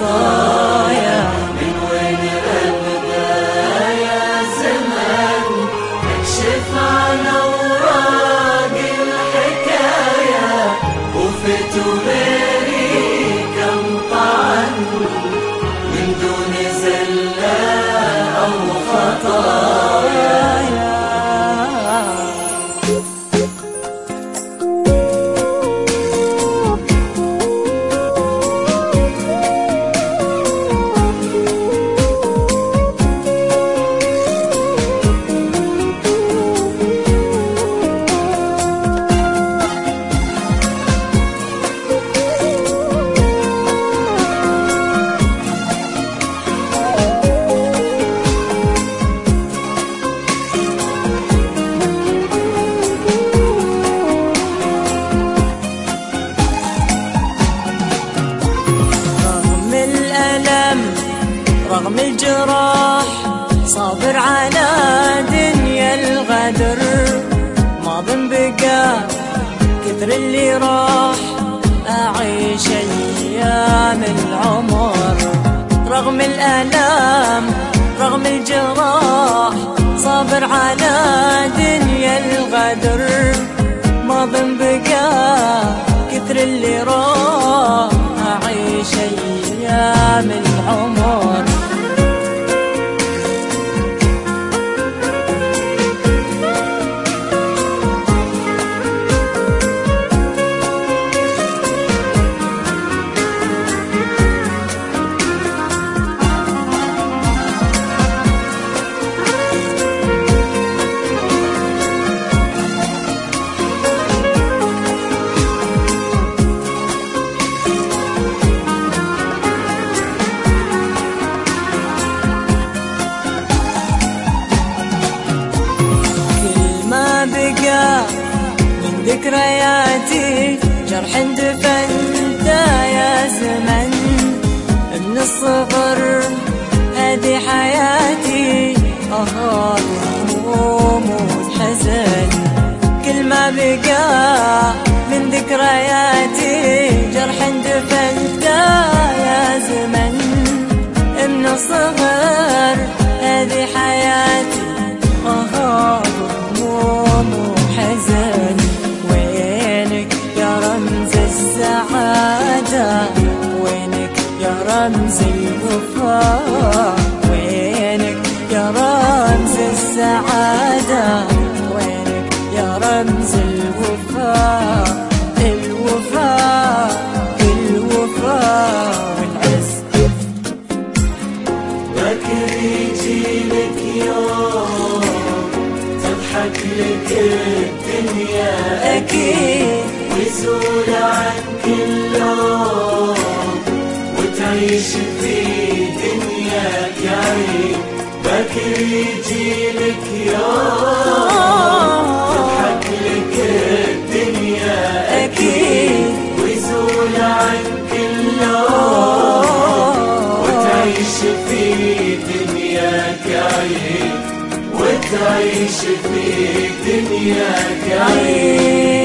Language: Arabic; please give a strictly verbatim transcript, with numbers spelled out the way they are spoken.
خطايا. من وين أبدأ يا زمن اكشف عن أوراق الحكاية، وفت غيري كم طعن من دون زلة أو خطايا. رغم الجراح صابر على دنيا الغدر، ماض بقى كثر اللي راح أعيش أيام العمر. رغم الآلام رغم الجراح صابر على دنيا الغدر، ماض بقى كثر اللي راح أعيش أيام العمر. من ذكرياتي جرح دفنت يا زمن، من الصغر هذه حياتي أهار وهموم وحزن. كل ما بقى من ذكرياتي جرح دفنت يا زمن، من الصغر هذه حياتي أهار وهموم وحزن. وينك يا رمز السعادة، وينك يا رمز الوفاء، وينك يا رمز السعادة، وينك يا رمز الوفاء. الوفاء الوفاء والعز. بكر يجيلك يوم تضحك لك الدنيا أكيد، ويزول عنك اللوم وتعيش في دنياك عيد. بكر يجيلك يوم تضحك لك الدنيا أكيد، ويزول عنك اللوم وتعيش في دنياك عيد، وتعيش في دنياك عيد.